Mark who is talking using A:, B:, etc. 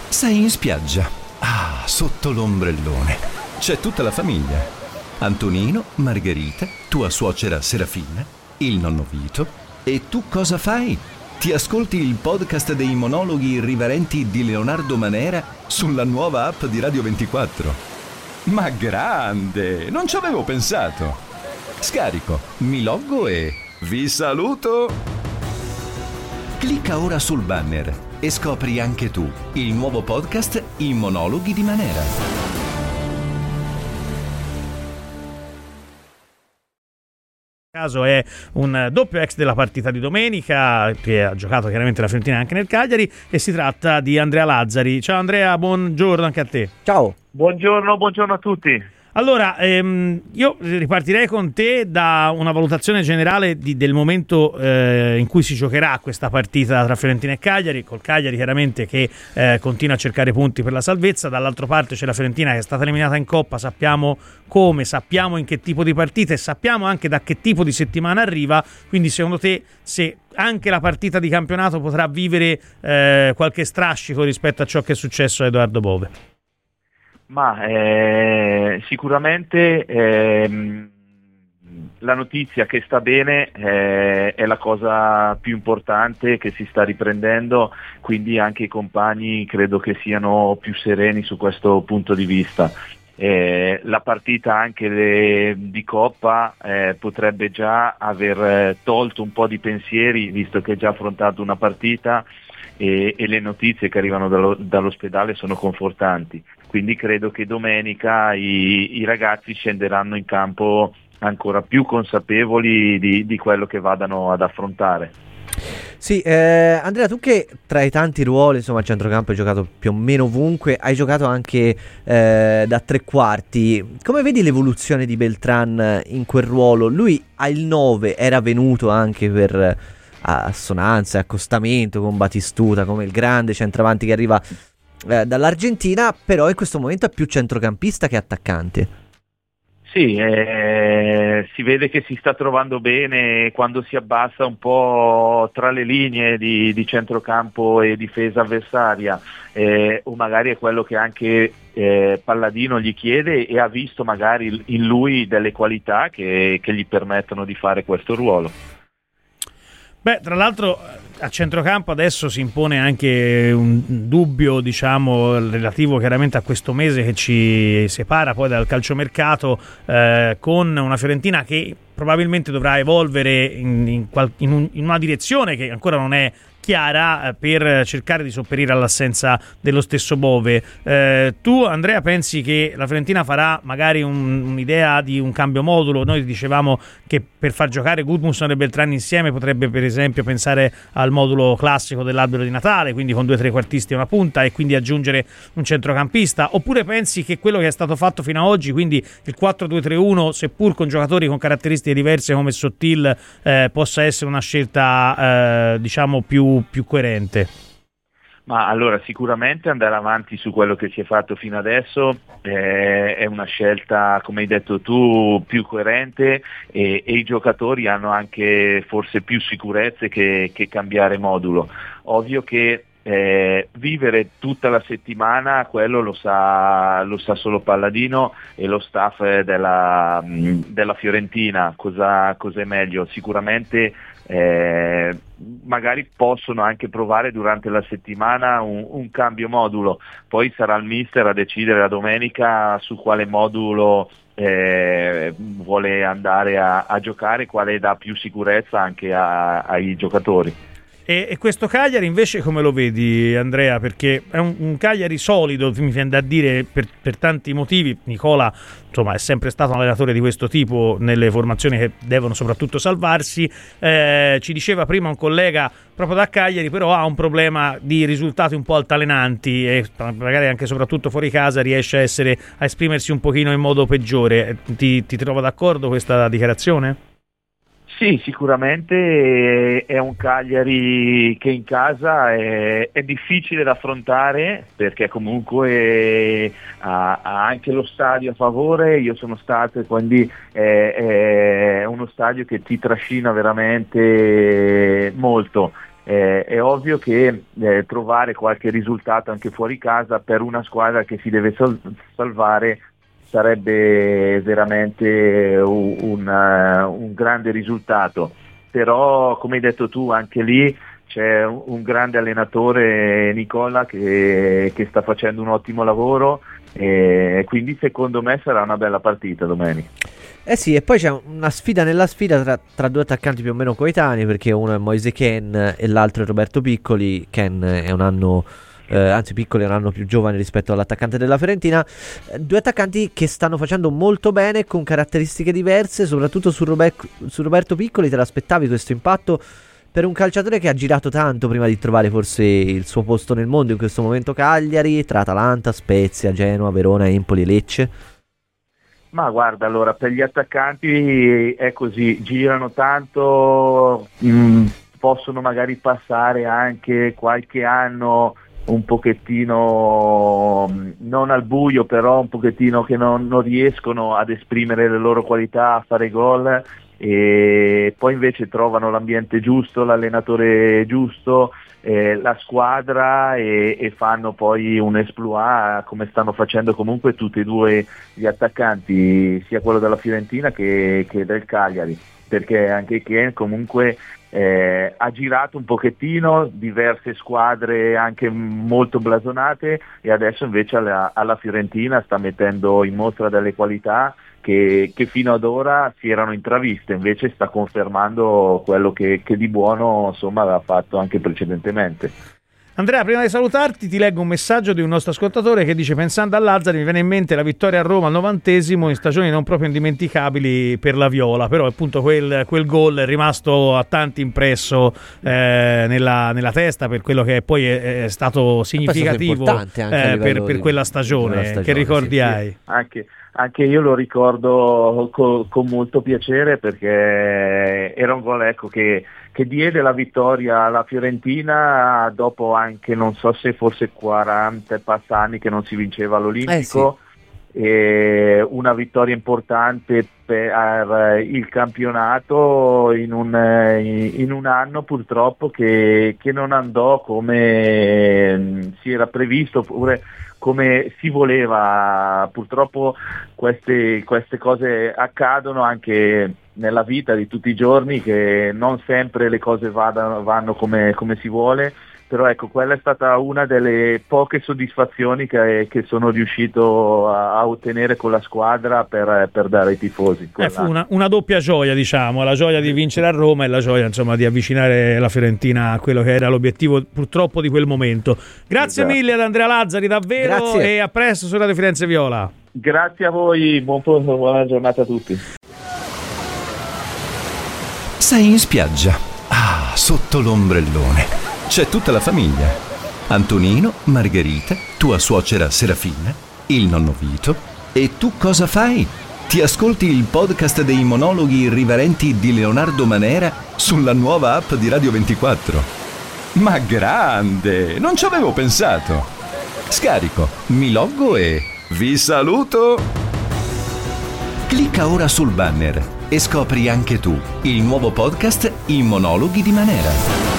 A: Sei in spiaggia. Ah, sotto l'ombrellone. C'è tutta la famiglia. Antonino, Margherita, tua suocera Serafina, il nonno Vito. E tu cosa fai? Ti ascolti il podcast dei monologhi irriverenti di Leonardo Manera sulla nuova app di Radio 24. Ma grande! Non ci avevo pensato. Scarico, mi loggo e vi saluto! Clicca ora sul banner e scopri anche tu il nuovo podcast I monologhi di Manera.
B: Caso è un doppio ex della partita di domenica, che ha giocato chiaramente la Fiorentina anche nel Cagliari, e si tratta di Andrea Lazzari. Ciao Andrea, buongiorno anche a te.
C: Ciao.
D: Buongiorno a tutti.
B: Allora, io ripartirei con te da una valutazione generale del momento in cui si giocherà questa partita tra Fiorentina e Cagliari, col Cagliari chiaramente che continua a cercare punti per la salvezza. Dall'altra parte c'è la Fiorentina che è stata eliminata in Coppa, sappiamo come, sappiamo in che tipo di partita e sappiamo anche da che tipo di settimana arriva, quindi secondo te se anche la partita di campionato potrà vivere qualche strascico rispetto a ciò che è successo a Edoardo Bove?
D: Ma sicuramente la notizia che sta bene è la cosa più importante, che si sta riprendendo, quindi anche i compagni credo che siano più sereni su questo punto di vista. La partita anche di Coppa potrebbe già aver tolto un po' di pensieri, visto che ha già affrontato una partita e le notizie che arrivano dall'ospedale sono confortanti. Quindi credo che domenica i ragazzi scenderanno in campo ancora più consapevoli di quello che vadano ad affrontare.
C: Sì, Andrea, tu che tra i tanti ruoli, insomma, a centrocampo hai giocato più o meno ovunque, hai giocato anche da tre quarti. Come vedi l'evoluzione di Beltran in quel ruolo? Lui al 9 era venuto anche per assonanza e accostamento con Batistuta come il grande centravanti che arriva dall'Argentina, però in questo momento è più centrocampista che attaccante.
D: Sì, si vede che si sta trovando bene quando si abbassa un po' tra le linee di centrocampo e difesa avversaria, o magari è quello che anche Palladino gli chiede, e ha visto magari in lui delle qualità che gli permettono di fare questo ruolo.
B: Beh, tra l'altro a centrocampo adesso si impone anche un dubbio, diciamo, relativo chiaramente a questo mese che ci separa poi dal calciomercato, con una Fiorentina che probabilmente dovrà evolvere in una direzione che ancora non è chiara, per cercare di sopperire all'assenza dello stesso Bove. Tu, Andrea, pensi che la Fiorentina farà magari un'idea di un cambio modulo? Noi dicevamo che per far giocare Gudmundsson e Beltrán insieme potrebbe per esempio pensare al modulo classico dell'albero di Natale, quindi con 2 trequartisti e una punta, e quindi aggiungere un centrocampista. Oppure pensi che quello che è stato fatto fino ad oggi, quindi il 4-2-3-1, seppur con giocatori con caratteristiche diverse come Sottil, possa essere una scelta diciamo più coerente?
D: Ma allora, sicuramente andare avanti su quello che si è fatto fino adesso è una scelta, come hai detto tu, più coerente, e i giocatori hanno anche forse più sicurezze che cambiare modulo. Ovvio che vivere tutta la settimana quello lo sa solo Palladino e lo staff della Fiorentina cosa è meglio. Sicuramente magari possono anche provare durante la settimana un cambio modulo, poi sarà il mister a decidere la domenica su quale modulo vuole andare a giocare, quale dà più sicurezza anche ai giocatori.
B: E questo Cagliari invece come lo vedi, Andrea? Perché è un Cagliari solido, mi viene da dire, per tanti motivi. Nicola, insomma, è sempre stato un allenatore di questo tipo nelle formazioni che devono soprattutto salvarsi. Ci diceva prima un collega proprio da Cagliari, però ha un problema di risultati un po' altalenanti e magari anche soprattutto fuori casa riesce a esprimersi un pochino in modo peggiore. Ti trovo d'accordo questa dichiarazione?
D: Sì, sicuramente è un Cagliari che in casa è difficile da affrontare, perché comunque ha anche lo stadio a favore. Io sono stato, e quindi è uno stadio che ti trascina veramente molto. È ovvio che trovare qualche risultato anche fuori casa per una squadra che si deve salvare sarebbe veramente un grande risultato, però come hai detto tu anche lì c'è un grande allenatore, Nicola, che sta facendo un ottimo lavoro, e quindi secondo me sarà una bella partita domenica.
C: Eh sì, e poi c'è una sfida nella sfida tra due attaccanti più o meno coetanei, perché uno è Moise Kean e l'altro è Roberto Piccoli. Kean è un anno, anzi Piccoli è un anno più giovane rispetto all'attaccante della Fiorentina. Due attaccanti che stanno facendo molto bene, con caratteristiche diverse, soprattutto su Roberto Piccoli. Te l'aspettavi questo impatto per un calciatore che ha girato tanto prima di trovare forse il suo posto nel mondo? In questo momento Cagliari, tra Atalanta, Spezia, Genoa, Verona, Empoli e Lecce.
D: Ma guarda, allora per gli attaccanti è così, girano tanto, possono magari passare anche qualche anno un pochettino non al buio, però un pochettino che non riescono ad esprimere le loro qualità, a fare gol, e poi invece trovano l'ambiente giusto, l'allenatore giusto, la squadra, e fanno poi un exploit come stanno facendo comunque tutti e due gli attaccanti, sia quello della Fiorentina che del Cagliari, perché anche Kean comunque ha girato un pochettino diverse squadre anche molto blasonate, e adesso invece alla Fiorentina sta mettendo in mostra delle qualità che fino ad ora si erano intraviste, invece sta confermando quello che di buono insomma aveva fatto anche precedentemente.
B: Andrea, prima di salutarti ti leggo un messaggio di un nostro ascoltatore che dice: pensando a Lazzari mi viene in mente la vittoria a Roma al 90esimo in stagioni non proprio indimenticabili per la Viola, però appunto quel gol è rimasto a tanti impresso nella testa, per quello che poi è stato significativo per quella stagione. Che ricordi hai?
D: Anche io lo ricordo con molto piacere, perché era un gol, ecco, che diede la vittoria alla Fiorentina dopo anche non so se forse 40 e passa anni che non si vinceva all'Olimpico. E una vittoria importante per il campionato in un anno purtroppo che non andò come si era previsto, oppure come si voleva. Purtroppo queste cose accadono anche nella vita di tutti i giorni, che non sempre le cose vanno come si vuole, però ecco, quella è stata una delle poche soddisfazioni che sono riuscito a ottenere con la squadra per dare ai tifosi.
B: Fu una doppia gioia, diciamo, la gioia di vincere a Roma e la gioia insomma di avvicinare la Fiorentina a quello che era l'obiettivo purtroppo di quel momento. Grazie mille ad Andrea Lazzari, davvero. Grazie. E a presto su Radio Firenze Viola.
D: Grazie a voi, buona giornata a tutti.
A: Sei in spiaggia, sotto l'ombrellone. C'è tutta la famiglia. Antonino, Margherita, tua suocera Serafina, il nonno Vito. E tu cosa fai? Ti ascolti il podcast dei monologhi irriverenti di Leonardo Manera sulla nuova app di Radio 24. Ma grande! Non ci avevo pensato. Scarico, mi loggo e vi saluto! Clicca ora sul banner e scopri anche tu il nuovo podcast I monologhi di Manera.